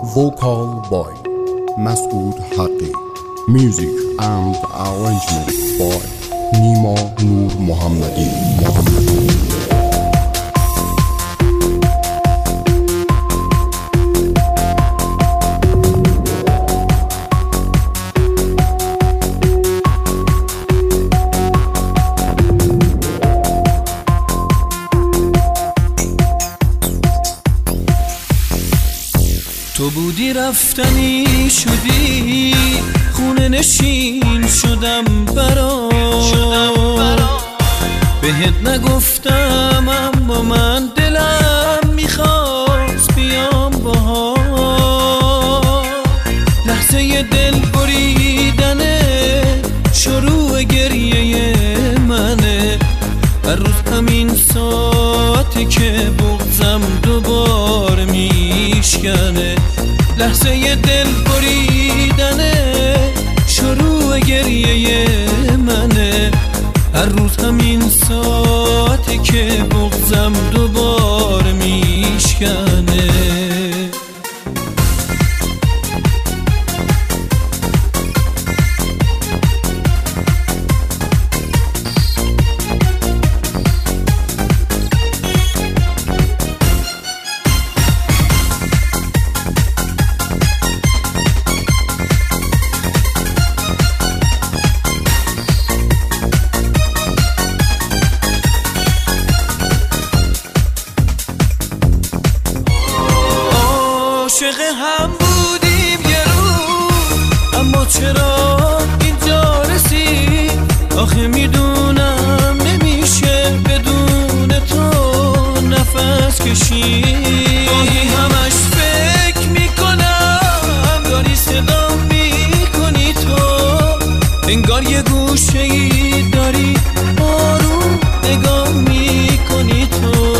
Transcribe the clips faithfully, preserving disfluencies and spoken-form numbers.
vocal by Masoud Haqqi, music and arrangement by Nima Noor Mohammadi Mohammadi. تو بودی رفتنی شدی، خونه نشین شدم برات. بهت نگفتم اما من دلم میخواست بیام باهات. لحظه دل بریدنه شروع گریه منه، هر روز همین ساعتی که بغضم دوبار میشکنه. لحظه دل بریدنه شروع گریه منه، هر روز همین ساعتی که بغضم دوبار میشکنه. عاشق هم بودیم یه روز، اما چرا اینجا رسید؟ آخه میدونم نمیشه بدون تو نفس کشید. گاهی همش فکر میکنم داری صدا میکنی تو، انگار یه گوشه‌ای داری آروم نگاه میکنی تو.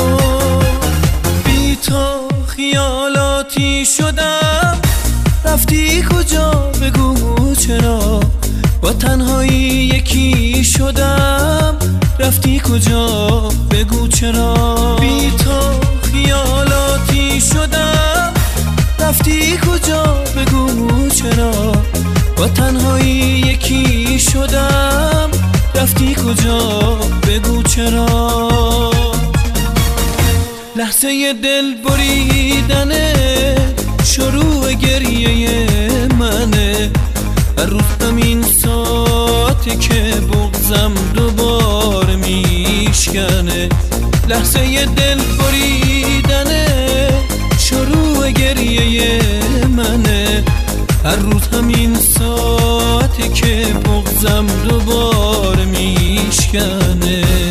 بی تو خیالاتی شدم، رفتی کجا بگو چرا؟ با تنهایی یکی شدم، رفتی کجا بگو چرا؟ بی تو خیالاتی شدم، رفتی کجا بگو چرا؟ با تنهایی یکی شدم، رفتی کجا بگو چرا؟ لحظه دل بریدنه شروع گریه منه، هر روز همین ساعتی که بغضم دوبار میشکنه. لحظه دل بریدنه شروع گریه منه، هر روز همین ساعتی که بغضم دوبار میشکنه.